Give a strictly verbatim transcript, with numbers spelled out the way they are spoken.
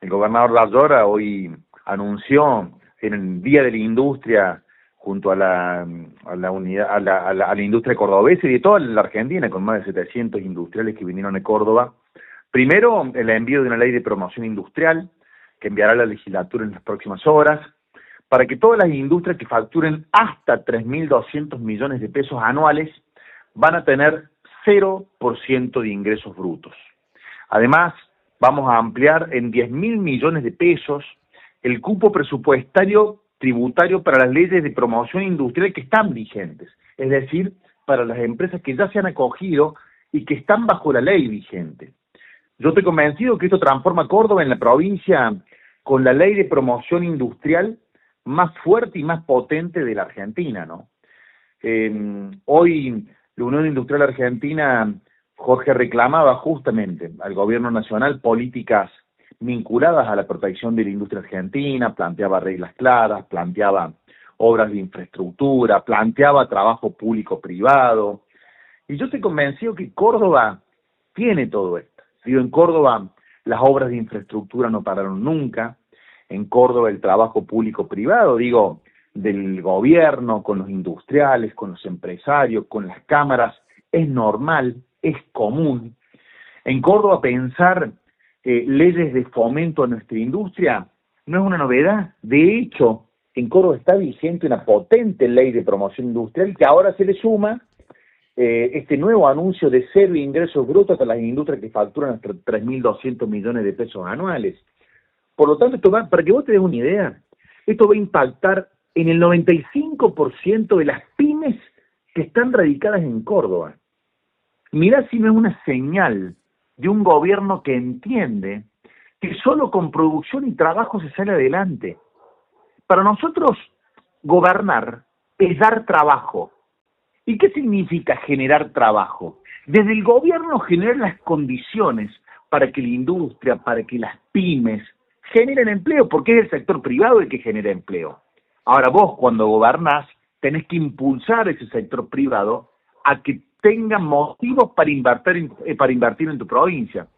el gobernador Rayora hoy anunció en el Día de la Industria junto a la a la unidad a la, a la, a la industria cordobesa y de toda la Argentina, con más de setecientos industriales que vinieron a Córdoba. Primero, el envío de una ley de promoción industrial que enviará la legislatura en las próximas horas, para que todas las industrias que facturen hasta tres mil doscientos millones de pesos anuales van a tener cero por ciento de ingresos brutos. Además, vamos a ampliar en diez mil millones de pesos el cupo presupuestario tributario para las leyes de promoción industrial que están vigentes, es decir, para las empresas que ya se han acogido y que están bajo la ley vigente. Yo estoy convencido que esto transforma a Córdoba en la provincia con la ley de promoción industrial más fuerte y más potente de la Argentina, ¿no? Eh, hoy la Unión Industrial Argentina, Jorge, reclamaba justamente al gobierno nacional políticas vinculadas a la protección de la industria argentina, planteaba reglas claras, planteaba obras de infraestructura, planteaba trabajo público-privado, y yo estoy convencido que Córdoba tiene todo esto. Digo, en Córdoba las obras de infraestructura no pararon nunca, en Córdoba el trabajo público-privado, digo, del gobierno, con los industriales, con los empresarios, con las cámaras, es normal, es común. En Córdoba pensar eh, leyes de fomento a nuestra industria no es una novedad. De hecho, en Córdoba está vigente una potente ley de promoción industrial que ahora se le suma eh, este nuevo anuncio de cero ingresos brutos para las industrias que facturan hasta tres mil doscientos millones de pesos anuales. Por lo tanto, esto va, para que vos te des una idea, esto va a impactar en el noventa y cinco por ciento de las pymes que están radicadas en Córdoba. Mirá si no es una señal de un gobierno que entiende que solo con producción y trabajo se sale adelante. Para nosotros, gobernar es dar trabajo. ¿Y qué significa generar trabajo? Desde el gobierno generar las condiciones para que la industria, para que las pymes generen empleo, porque es el sector privado el que genera empleo. Ahora vos, cuando gobernás, tenés que impulsar ese sector privado a que tenga motivos para invertir en, eh, para invertir en tu provincia.